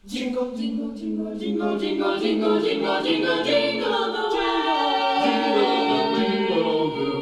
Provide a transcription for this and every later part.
Jingle, jingle, jingle, jingle, jingle, jingle, jingle, jingle, jingle all the way. Jingle all the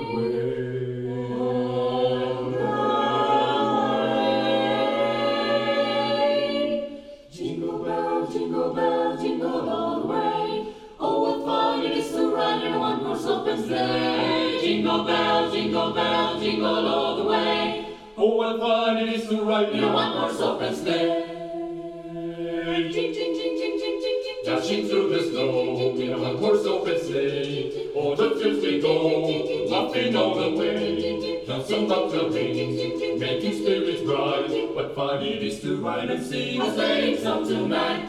way. Jingle bells, jingle bells, jingle all the way. Oh, what fun it is to ride in a one-horse open sleigh. Jingle bells, jingle bells, jingle all the way. Oh, what fun it is to ride in a one-horse open sleigh. Jing, jing, jing, jing, jing, jing, jing, dashing through the snow in a one-horse open sleigh. Oh, the fields we go, laughing all the way. Dancing up the ring, making spirits bright. What fun it is to ride and sing a sleighing song tonight.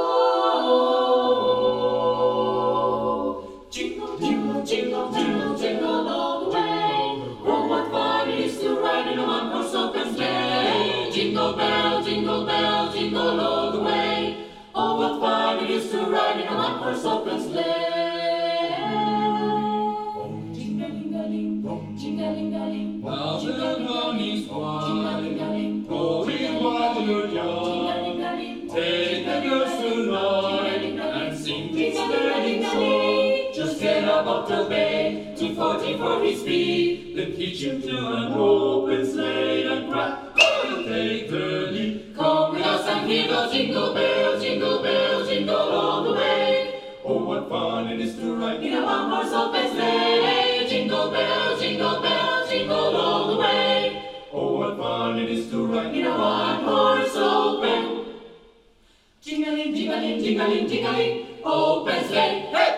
Oh, jingle, jingle, jingle, jingle, jingle all the way. Oh, what fun it is to ride in a one-horse open sleigh. Jingle bell, jingle bell, jingle all the way. Oh, what fun it is to ride in a one-horse open sleigh. Jing-a-ling-a-ling, jing-a-ling-a-ling. Now the moon is white, Jing-a-ling-a-ling, going while you're young. jing-a-ling-a-ling. Take the girls tonight and sing this sleighing song. Just get up off the bed, 240 his speed, then hitch him to an open sleigh and cry, you'll take the lead. Come with us and hear those jingle bells, jingle all the way. Oh, what fun it is to ride In a one-horse open sleigh, jingle bells, jingle all the way. Oh, what fun it is to ride In a one-horse open, jingling, jingling, jingling, jingling, open sleigh. Hey!